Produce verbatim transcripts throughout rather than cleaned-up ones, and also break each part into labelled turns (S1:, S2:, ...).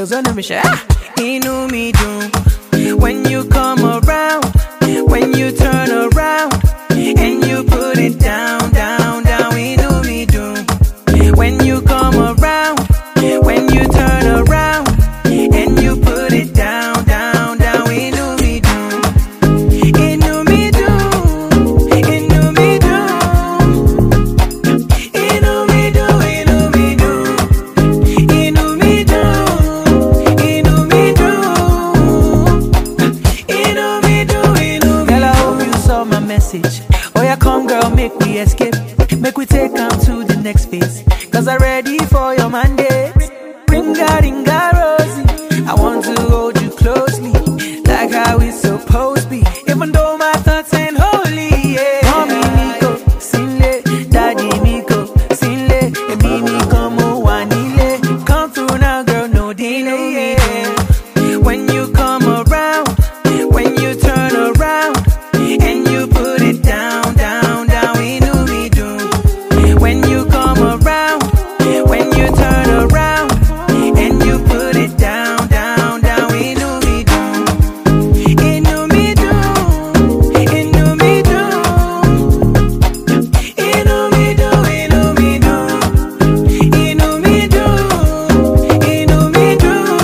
S1: girls on me share. Inú mi dùn when you come around, when you turn around and you put it down, down, down. Inú mi dùn when you come around, when you turn around and you put it down, down, down. Inú mi dùn, inú mi dùn, inú mi dùn, inú mi dùn, inú mi dùn, inú mi dùn, inú mi dùn, inú mi dùn, inú mi. Girl, I hope you saw my message. Oh yeah, come girl, make we escape, make we take on to the next phase. Cause I'm ready for your mandate. Ringa, ringa, Rosie, I want to hold you closely, like how it's supposed to be. Even though my thoughts ain't holy, yeah. Mommy Miko, Sinle, Daddy Miko, Sinle, and Mimi como Wanile. Come through now, girl, no delay, yeah. When you come around, when you turn around, and you put it down, down, down. Inú mi dùn when you come around, when you turn around and you put it down, down, down. Inú mi dùn, inú mi dùn, inú mi dùn, inú mi dùn, inú mi dùn, inú mi dùn, inú mi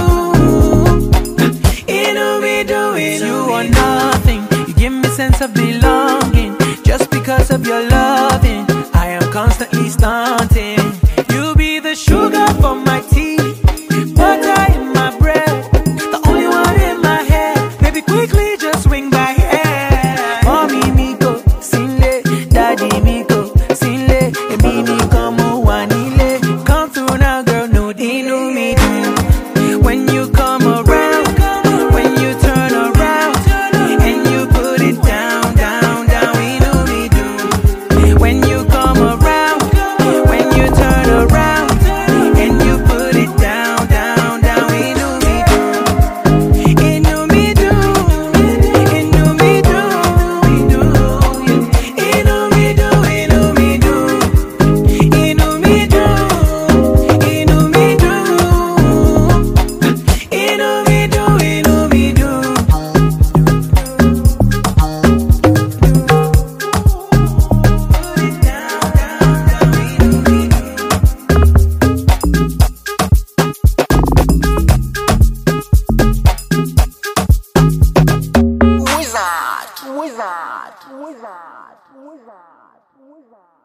S1: dùn, inú mi dùn. You are nothing, you give me sense of belonging. Just because of your loving, I am constantly stunting. You be the sugar for my tea, butter in my bread, the only one in my head. Baby, quickly just swing by here. Mommy Miko, Sinle, Daddy Miko, Sinle, and Mimi como Wanile. Come through now, girl, no inú mi dùn when you come around, when you turn around and you put it down, down, down. Inú mi dùn when you come around, when you turn around and you put it down, down, down. Inú mi dùn, inú mi dùn, inú mi dùn, inú mi dùn, inú mi dùn, inú mi dùn, inú mi dùn, inú mi dùn, inú mi dùn.
S2: Wizard, wizard, wizard, wizard, wizard.